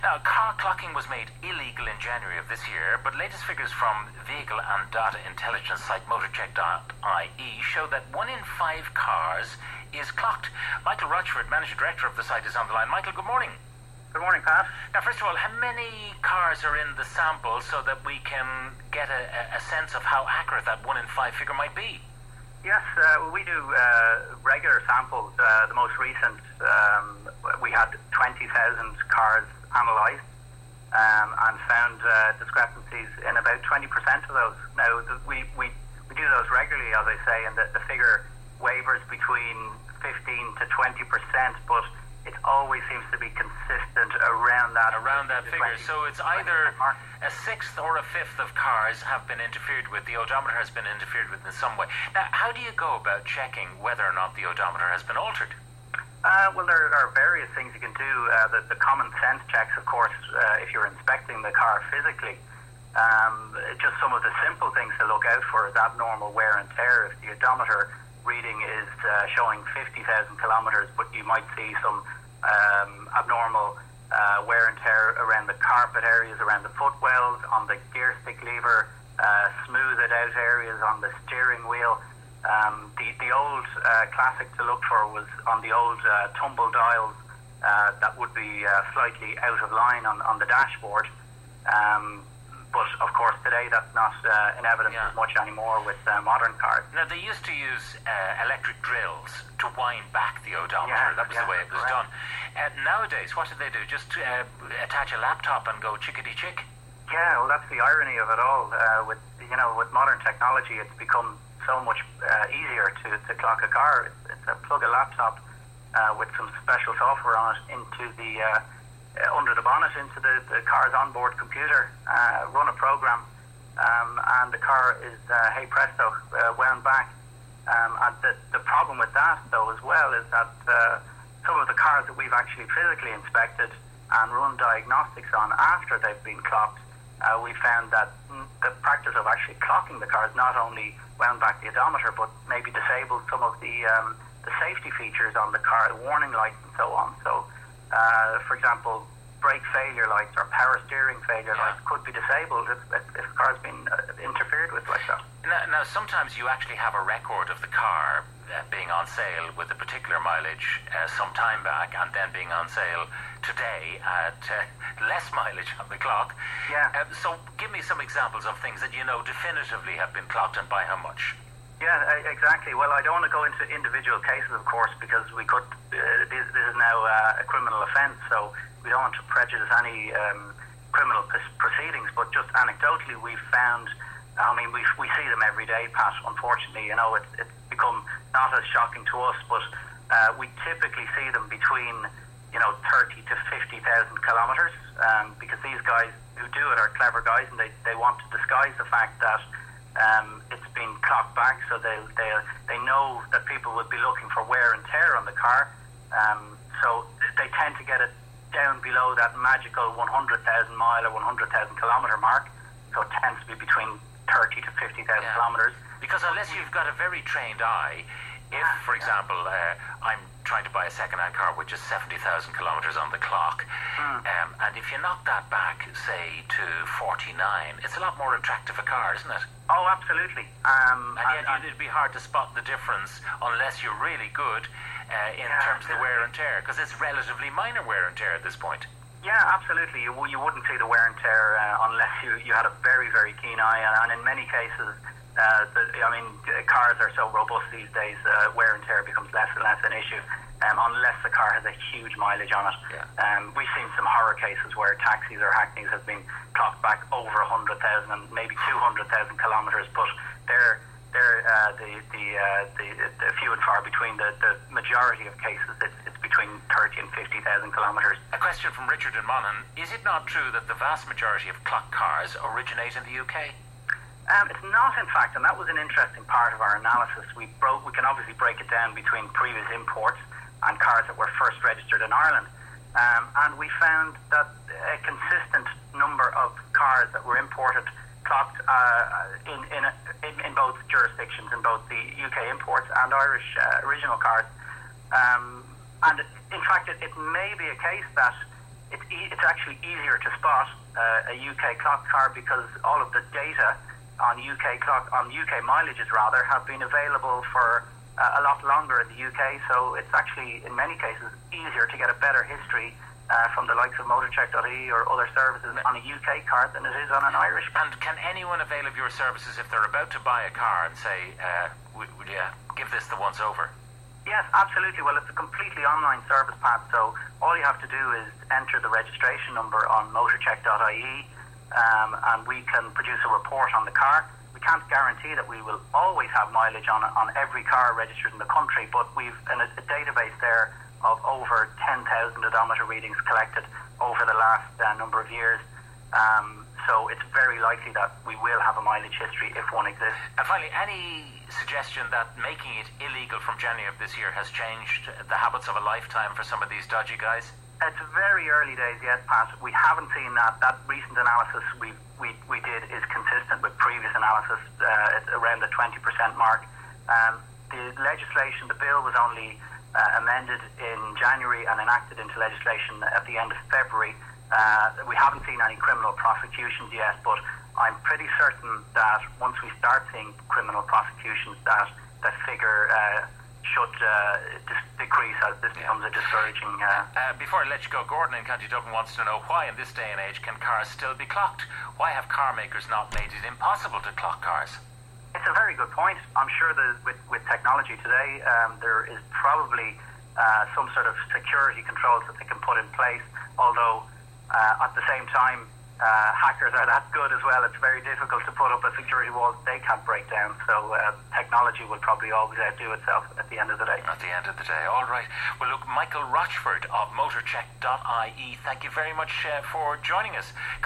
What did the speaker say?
Now, car clocking was made illegal in January of this year, but latest figures from vehicle and data intelligence site motorcheck.ie show that 1 in 5 cars is clocked. Michael Rochford, Managing Director of the site, is on the line. Michael, good morning. Good morning, Pat. Now, first of all, how many cars are in the sample so that we can get a sense of how accurate that 1 in 5 figure might be? Yes, we do regular samples. The most recent, we had 20,000 cars analysed and found discrepancies in about 20% of those. Now, we do those regularly, as I say, and the figure wavers between 15 to 20%, but it always seems to be consistent around that figure. So it's either a sixth or a fifth of cars have been interfered with. The odometer has been interfered with in some way. Now, how do you go about checking whether or not the odometer has been altered? Well, there are various things you can do. The common sense checks, of course, if you're inspecting the car physically. Just some of the simple things to look out for is abnormal wear and tear. If the odometer reading is showing 50,000 kilometres, but you might see some abnormal wear and tear around the carpet areas, around the footwells, on the gear stick lever, smoothed out areas on the steering wheel. The old classic to look for was on the old tumble dials that would be slightly out of line on the dashboard. But of course today that's not in evidence as much anymore with modern cars. Now they used to use electric drills to wind back the odometer. That was the way it was done. Nowadays, what do they do? Just attach a laptop and go chickadee chick? Yeah, well that's the irony of it all. With modern technology, it's become so much easier to clock a car. It's plug a laptop with some special software on it into the under the bonnet into the car's onboard computer, run a program, and the car is hey presto, wound back. And the problem with that though as well is that some of the cars that we've actually physically inspected and run diagnostics on after they've been clocked, we found that the practice of actually clocking the cars not only wound back the odometer but maybe disabled some of the safety features on the car, warning lights and so on. So for example, brake failure lights or power steering failure lights could be disabled if a car's been interfered with like that. Now, sometimes you actually have a record of the car being on sale with a particular mileage some time back and then being on sale today at less mileage on the clock. Yeah. So give me some examples of things that you know definitively have been clocked and by how much. Yeah, exactly. Well, I don't want to go into individual cases, of course, because we could. This is now a criminal offence, so we don't want to prejudice any criminal proceedings. But just anecdotally, we've found. I mean, we see them every day, Pat. Unfortunately, it's become not as shocking to us, but we typically see them between 30 to 50,000 kilometres, because these guys who do it are clever guys, and they want to disguise the fact that. It's been clocked back, so they know that people would be looking for wear and tear on the car, so they tend to get it down below that magical 100,000 mile or 100,000 kilometre mark, so it tends to be between 30 to 50,000 kilometres. Because unless you've got a very trained eye, if, for example, I'm trying to buy a second-hand car which is 70,000 kilometres on the clock, and if you knock that back, say, to 49, it's a lot more attractive a car, isn't it? Oh, absolutely. And yet it'd be hard to spot the difference unless you're really good in terms of the wear and tear, because it's relatively minor wear and tear at this point. Yeah, absolutely. You wouldn't see the wear and tear unless you had a very, very keen eye, and in many cases, cars are so robust these days, wear and tear becomes less and less an issue, unless the car has a huge mileage on it. Yeah. We've seen some horror cases where taxis or hackneys have been clocked back over 100,000 and maybe 200,000 kilometres, but they're the few and far between. The majority of cases, it's between 30 and 50,000 kilometres. A question from Richard in Monaghan: is it not true that the vast majority of clocked cars originate in the UK? It's not, in fact, and that was an interesting part of our analysis. We can obviously break it down between previous imports and cars that were first registered in Ireland, and we found that a consistent number of cars that were imported clocked in both jurisdictions, in both the UK imports and Irish original cars. And in fact, it may be a case that it's it's actually easier to spot a UK clock car because all of the data on UK mileages rather have been available for a lot longer in the UK. So it's actually in many cases easier to get a better history from the likes of motorcheck.ie or other services on a UK car than it is on an Irish car. And can anyone avail of your services if they're about to buy a car and say, would you give this the once over? Yes, absolutely. Well, it's a completely online service, Pat, so all you have to do is enter the registration number on motorcheck.ie and we can produce a report on the car. We can't guarantee that we will always have mileage on every car registered in the country, but we've a database there of over 10,000 odometer readings collected over the last number of years. So it's very likely that we will have a mileage history if one exists. And finally, any suggestion that making it illegal from January of this year has changed the habits of a lifetime for some of these dodgy guys? It's very early days yet, Pat. We haven't seen that. That recent analysis we did is consistent with previous analysis. It's around the 20% mark. The legislation, the bill was only amended in January and enacted into legislation at the end of February. We haven't seen any criminal prosecutions yet, but I'm pretty certain that once we start seeing criminal prosecutions, that figure should decrease as this becomes a discouraging... Before I let you go, Gordon in County Dublin wants to know why in this day and age can cars still be clocked? Why have car makers not made it impossible to clock cars? It's a very good point. I'm sure that with technology today, there is probably some sort of security controls that they can put in place, although at the same time, hackers are that good as well. It's very difficult to put up a security wall they can't break down. So technology will probably always outdo itself at the end of the day. At the end of the day. All right. Well, look, Michael Rochford of motorcheck.ie, thank you very much for joining us.